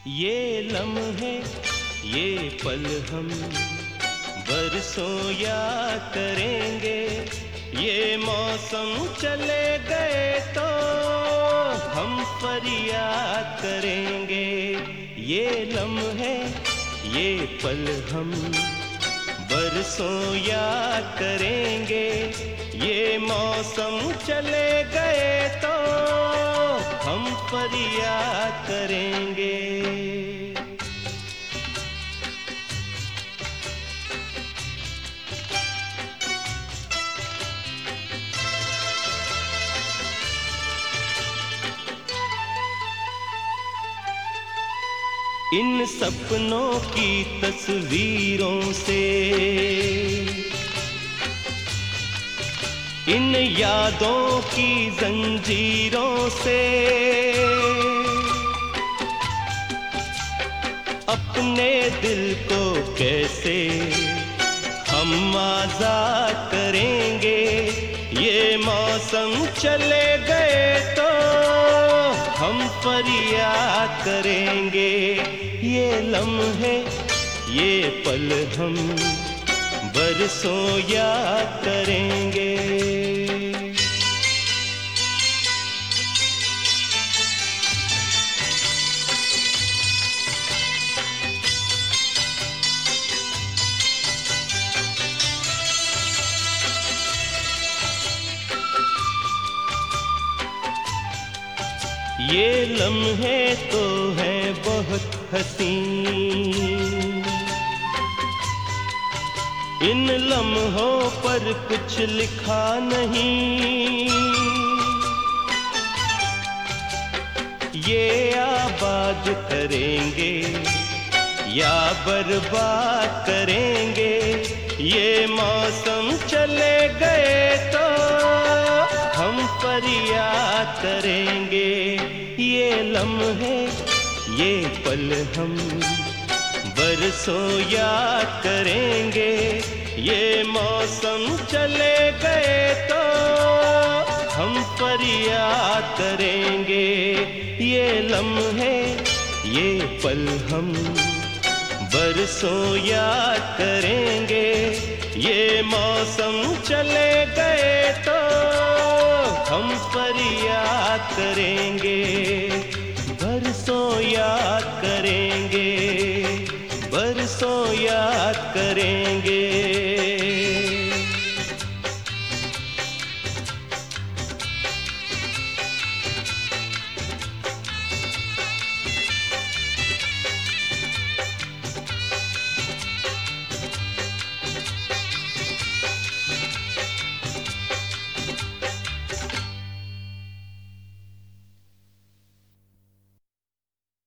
ये लम्हे ये पल हम बरसों याद करेंगे। ये मौसम चले गए तो हम फरियाद करेंगे। ये लम्हे ये पल हम बरसों याद करेंगे। ये मौसम चले गए तो हम फरियाद करेंगे। इन सपनों की तस्वीरों से, इन यादों की जंजीरों से अपने दिल को कैसे हम आजाद करेंगे। ये मौसम चले गए तो हम फरियाद करेंगे। ये लम्हे ये पल हम बरसों याद करेंगे। ये लम्हे तो हैं बहुत हसीन, इन लम्हों पर कुछ लिखा नहीं। ये आबाद करेंगे या बर्बाद करेंगे। ये मौसम चले गए तो हम फरियाद करेंगे। ये लम्हे ये पल हम बरसों याद करेंगे। ये मौसम चले गए तो हम फरियाद करेंगे। ये लम्हे ये पल हम बरसों याद करेंगे। ये मौसम चले गए तो हम फरियाद करेंगे। बरसों याद करेंगे, बरसों याद करेंगे।